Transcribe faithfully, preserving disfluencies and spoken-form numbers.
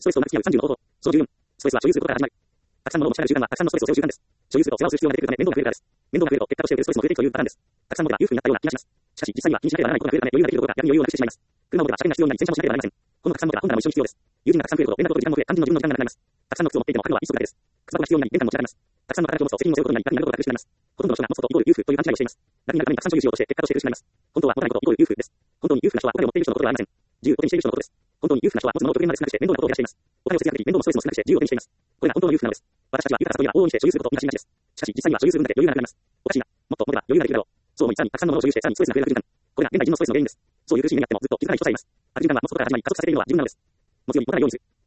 ストレスをうまく付き合うさんじゅうの方法。そのじゅうよん、ストレスは所有することから始まる。たくさんのものを持ち上げる習慣はたくさんのストレスを背負う習慣です。所有すると世話をする必要が出てくるため面倒が増えるからです。面倒が増えると結果として受けるストレスも増えていくというパターンです。たくさん持てば裕福になったような気がします。しかし実際には気にしなければならないことが増えるため余裕ができるどころか逆に余裕をなくしてしまいます。車を持てば車検が必要になり洗車もしなければなりません。このたくさん持てば本棚も一緒に必要です。友人がたくさん増えると連絡と時間も増え、肝心の自分の時間がなくなります。たくさんの靴を持っていても家具は一足だけです。靴箱が必要になり玄関も持ち上がります。たくさんの働きを持つと責任を背負うことになり楽になることが苦しくなります。ほとんどの人が持つことイコール裕福という勘違いをしています。楽になるためにたくさん所有しようとして結果として苦しくなります。本当は持たないことイコール裕福です。本当に裕福な人はお金を持っている人のことではありません。自由を手にしている人のことです。本当に裕福な人は持つものを極限まで少なくして面倒なことを減らしています。お金を節約でき、面倒もストレスも少なくして自由を手にしています。これが本当の裕福なのです。私たちは豊かさというのは往々にして所有することを見がちなしです。しかし実際には所有する分だけ余裕がなくなります。おかしいな。もっと持てば余裕ができるだろう。そう思い、さらにたくさんのものを所有してさらにストレスが増えるだけです。これが現代人のストレスの原因です。そういう苦しい目にあってもずっと気づかない人さえいます。ある時間は持つことから始まり加速させているのは自分なのです。持つより持たないようにする。